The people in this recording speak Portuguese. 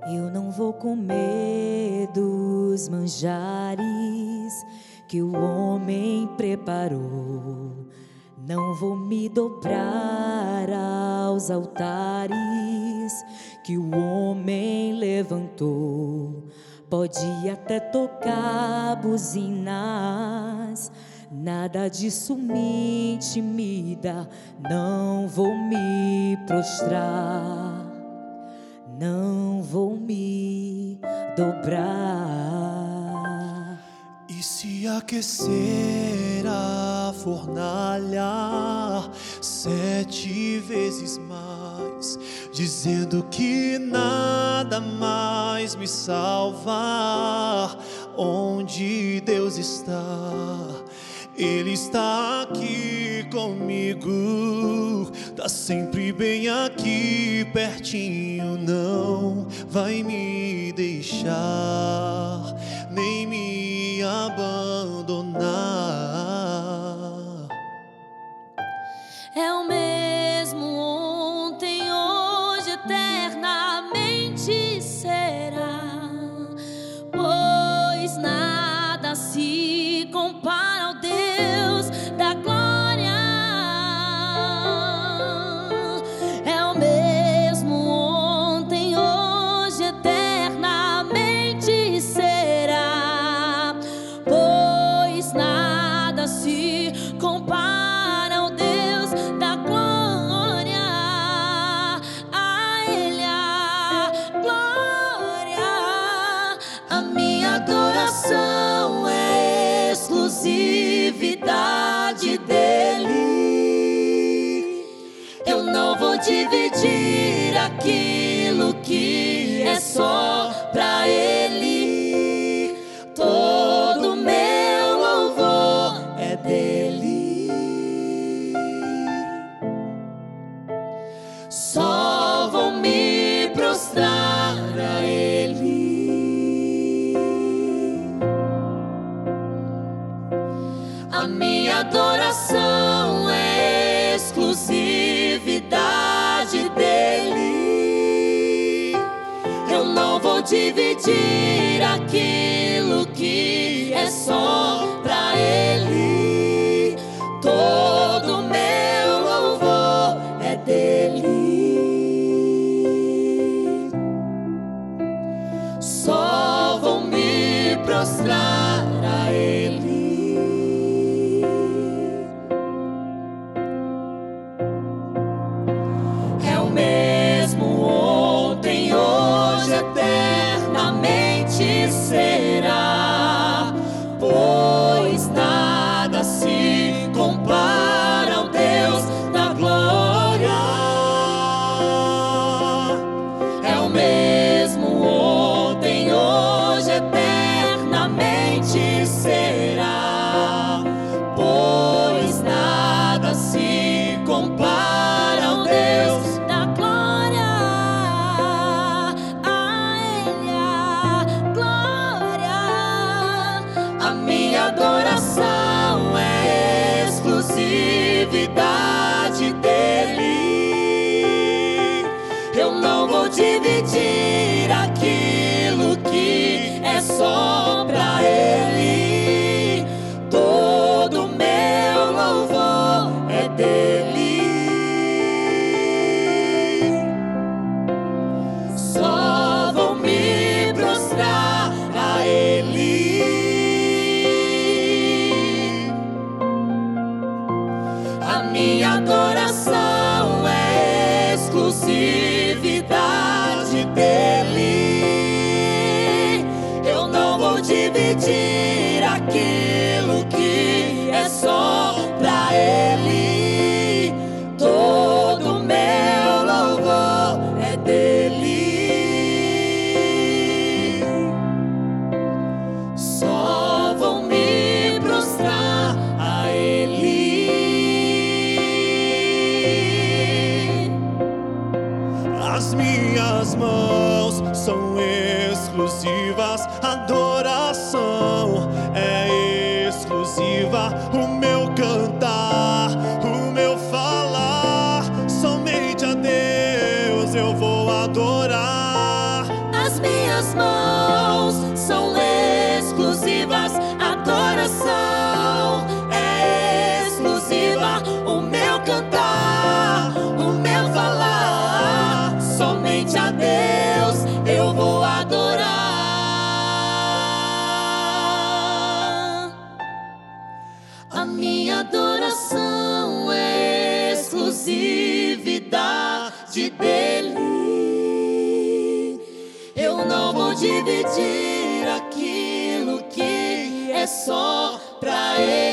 Eu não vou comer dos manjares que o homem preparou. Não vou me dobrar aos altares que o homem levantou. Pode até tocar buzinas, nada disso me intimida. Não vou me prostrar, não vou me dobrar. E se aquecer a fornalha 7 vezes mais, dizendo que nada mais me salva, onde Deus está? Ele está aqui comigo, tá sempre bem aqui pertinho. Não vai me deixar, nem me abandonar. É o mesmo ontem, hoje, eternamente será, pois nada se compara ao Deus da glória. É o mesmo ontem, hoje, eternamente será, pois nada se compara ao Deus da glória. A Ele a glória. A minha adoração é exclusividade dEle. Eu não vou dividir aquilo que é só pra Ele. Todo meu louvor é dEle. Só vou me prostrar a Ele. A minha adoração é exclusividade dEle. Eu não vou dividir aquilo que é só pra Ele. Todo meu louvor é dEle. Só vou me prostrar a Ele. É o mesmo ontem, hoje, eternamente será, pois nada se compara ao Deus da glória. É o mesmo ontem, hoje, eternamente será, pois nada se compara ao Deus da glória. A Ele a glória. A minha adoração é exclusividade dEle. Eu não vou dividir aquilo que é só pra Ele. Todo meu louvor é dEle. Só vou me prostrar a Ele. A minha adoração é exclusividade dEle. Eu não vou dividir aquilo que é só pra Ele. Todo meu louvor é dEle. Só vou me prostrar a Ele. As minhas mãos são exclusivas, adoração é exclusiva. O meu cantar, o meu falar, somente a Deus eu vou adorar. As minhas mãos são exclusivas, adoração é exclusiva. O meu cantar, o meu falar, somente a Deus eu vou adorar. A minha adoração é exclusividade dele. Eu não vou dividir aquilo que é só pra ele.